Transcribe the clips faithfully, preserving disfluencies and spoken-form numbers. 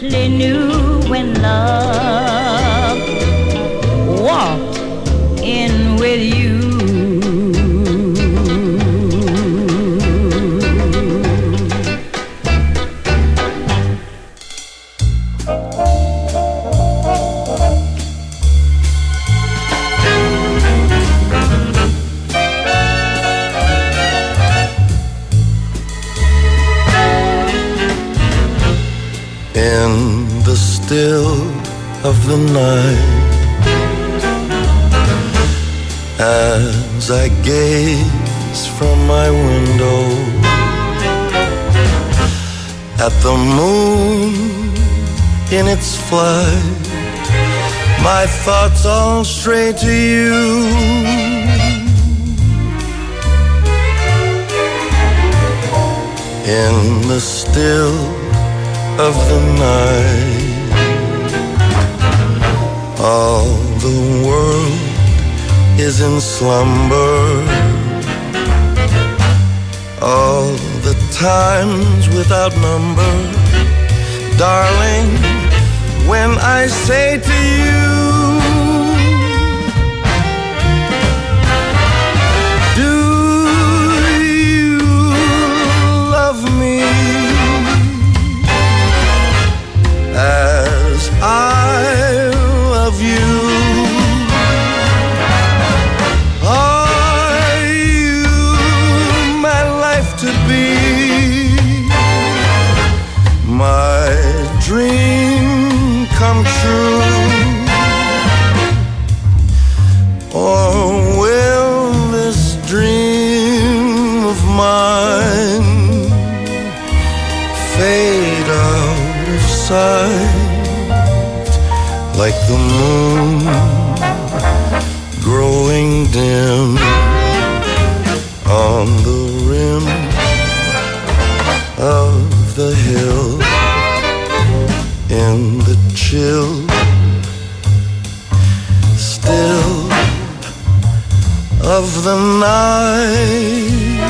simply knew when love walked in with you. In the still of the night, as I gaze from my window at the moon in its flight, my thoughts all stray to you. In the still of the night, all the world is in slumber. All the times without number, darling, when I say to you, do you love me as I love you? Are you my life to be, my dream come true? Or will this dream of mine fade out of sight like the moon growing dim on the rim of the hill in the chill still of the night?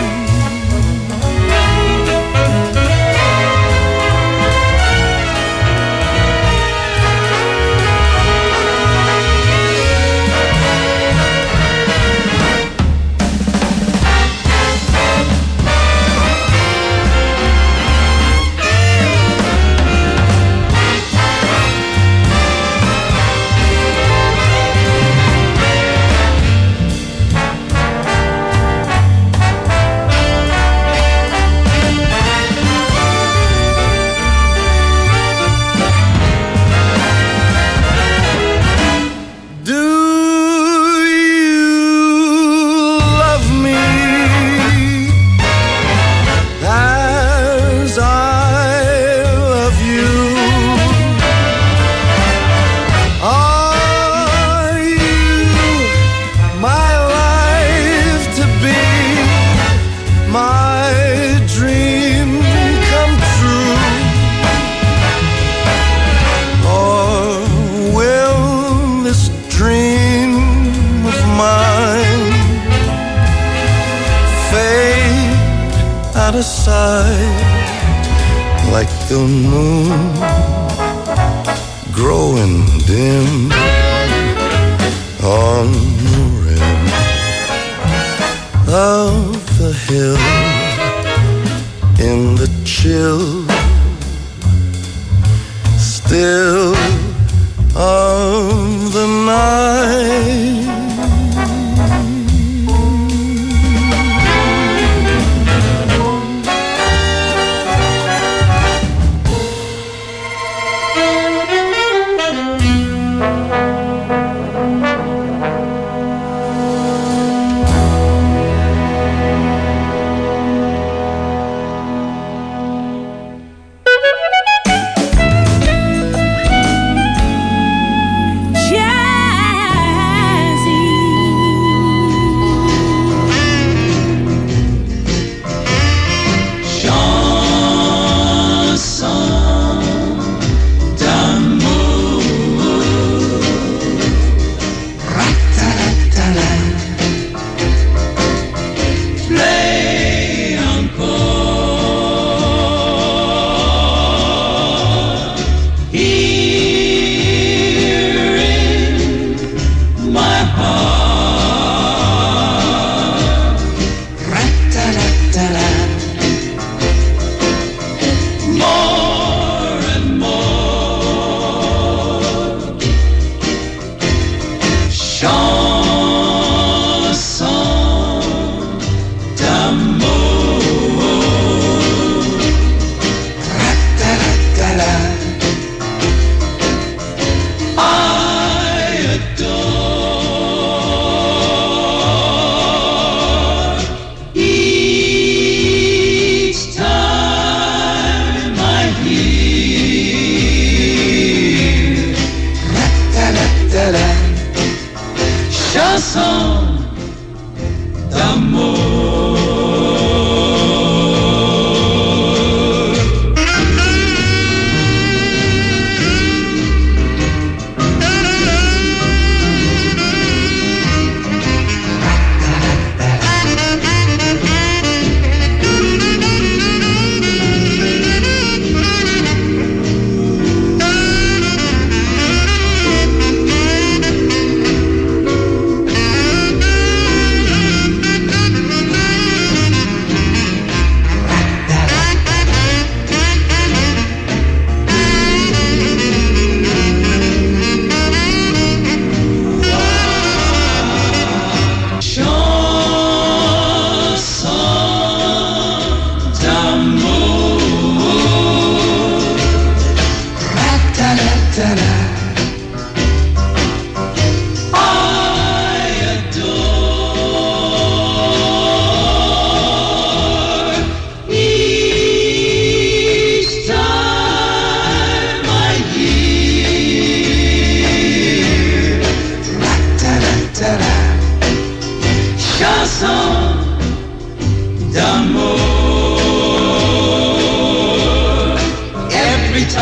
Out of sight like the moon growing dim on the rim of the hill in the chill still of the night.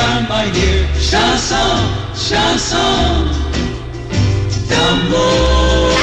my dear, chanson, chanson d'amour.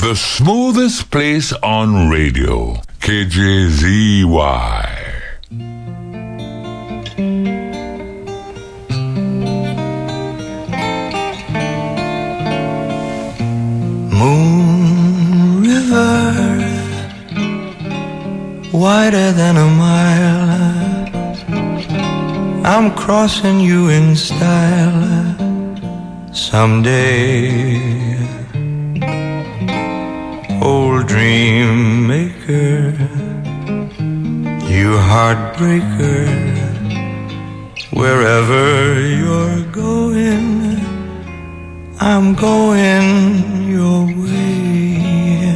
The smoothest place on radio, K J Z Y. Moon River, wider than a mile, I'm crossing you in style someday. Old dream maker, you heartbreaker, wherever you're going, I'm going your way.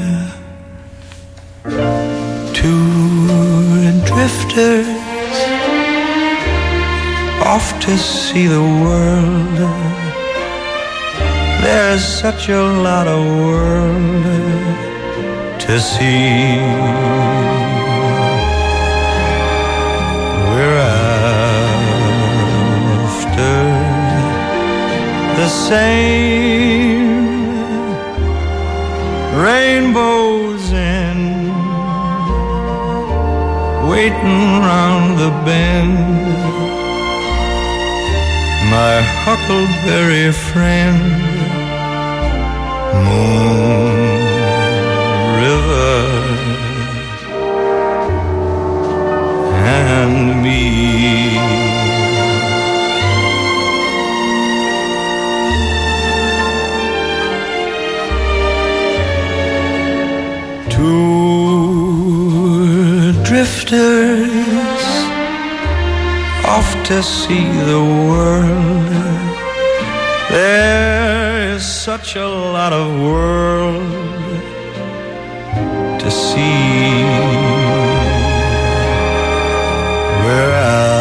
Two drifters off to see the world. There's such a lot of world to see. We're after the same rainbows and waiting round the bend. My huckleberry friend, Moon River, and me. Two drifters off to see the world. There's such a lot of world to see. We're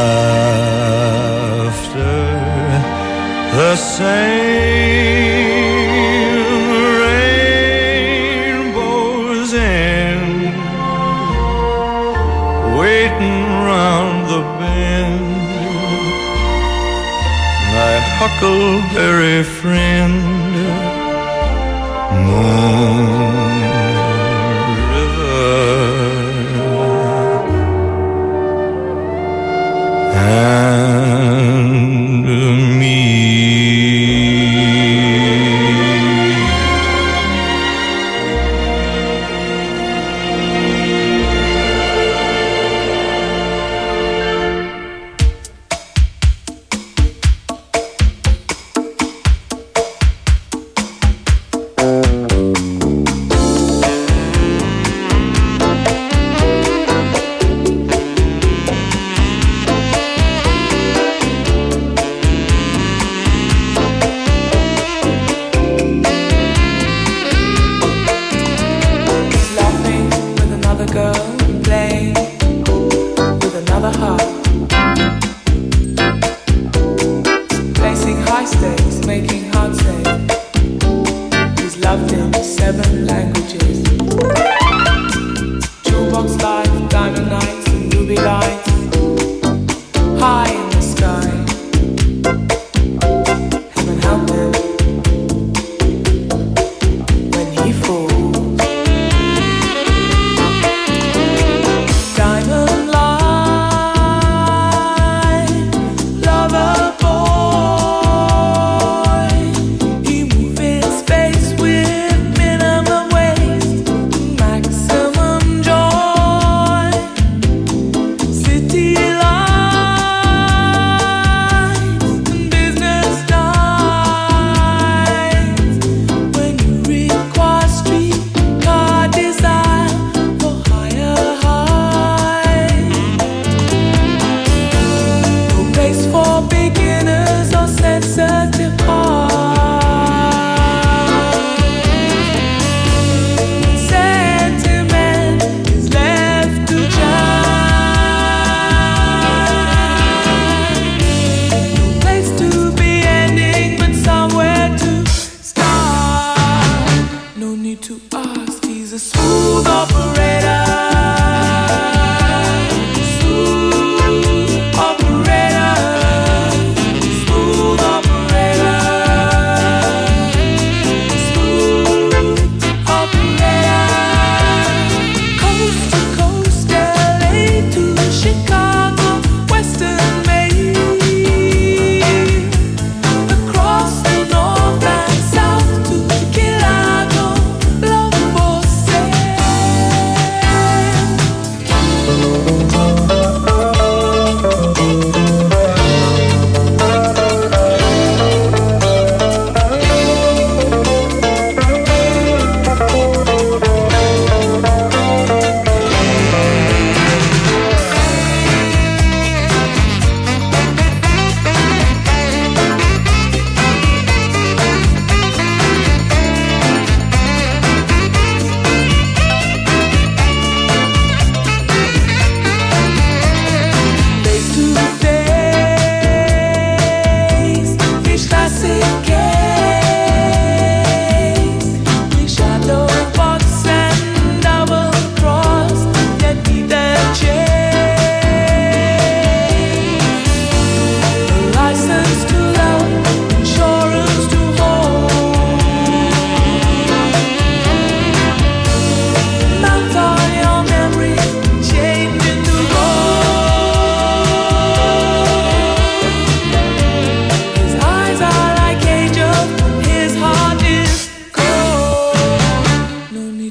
after the same rainbows and waiting round the bend. My huckleberry friend, Moon River, and me. Operator.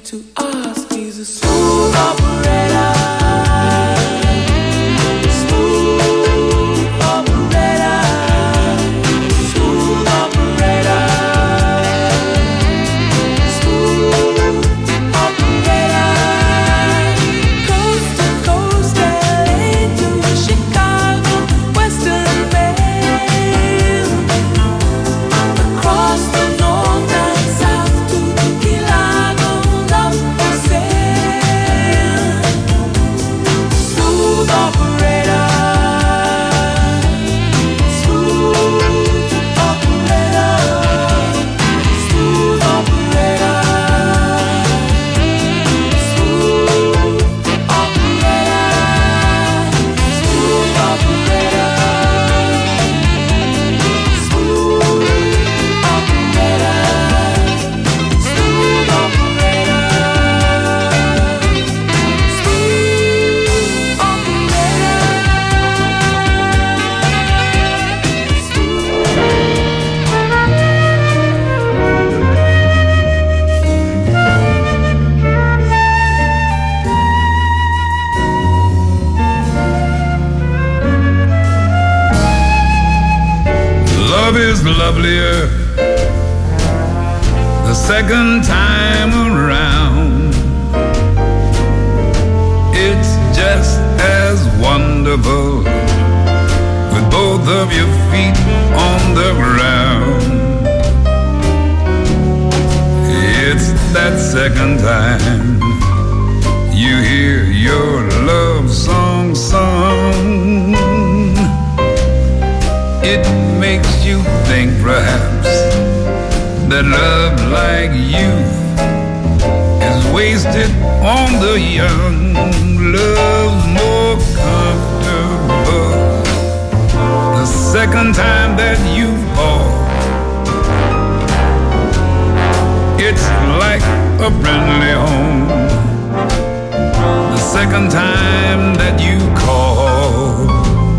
to ask. He's a smooth operator. Smooth operator. Smooth operator. Smooth operator. Coast to coast, L A to Chicago, Western Mail. Across the north and south to Key Largo, love for sale. Smooth operator. Smooth operator. Smooth operator. Smooth operator. Smooth operator. Smooth operator. Smooth operator. Love is lovelier the second time around. It's just as wonderful with both of your feet on the ground. It's that second time you hear your love song sung. It makes you think perhaps that love like youth is wasted on the young. Love's more comfortable the second time that you fall. It's like a friendly home the second time that you call.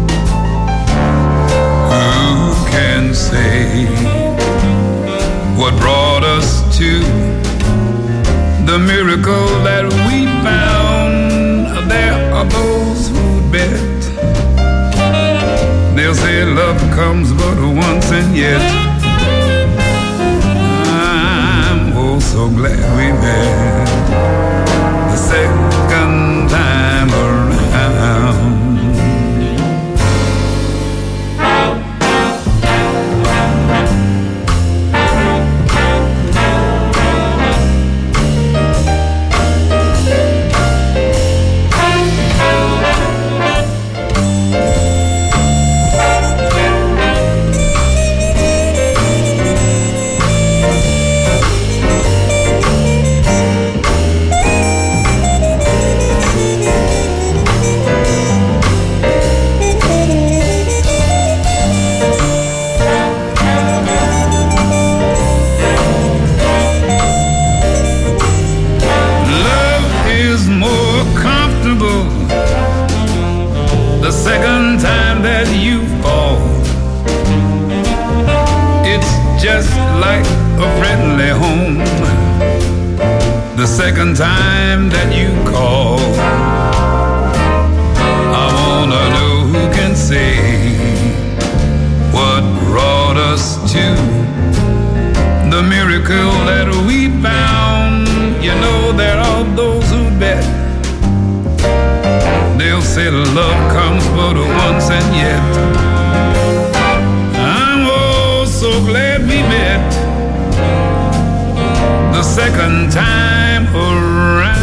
Who can say what brought us to the miracle that we found? There are those who bet. They'll say love comes but once, and yet I'm oh so glad we met the second time around. The second time that you fall, it's just like a friendly home the second time that you call. I wanna know who can say what brought us to the miracle that we found. You know there are those who bet. They'll say love comes but once, and yet I'm oh so glad we met the second time around.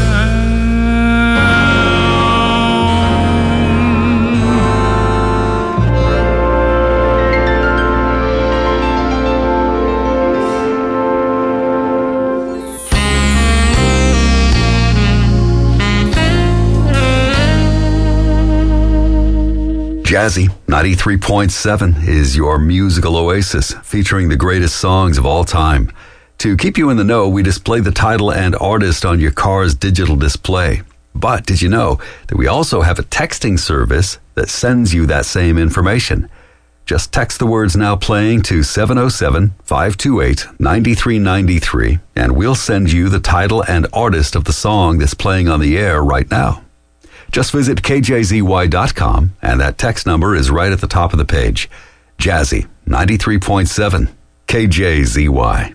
Jazzy ninety-three point seven is your musical oasis, featuring the greatest songs of all time. To keep you in the know, we display the title and artist on your car's digital display. But did you know that we also have a texting service that sends you that same information? Just text the words "now playing" to seven oh seven, five two eight, nine three nine three, and we'll send you the title and artist of the song that's playing on the air right now. Just visit K J Z Y dot com, and that text number is right at the top of the page. Jazzy, ninety-three point seven, K J Z Y.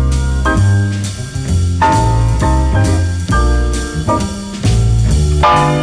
Bye.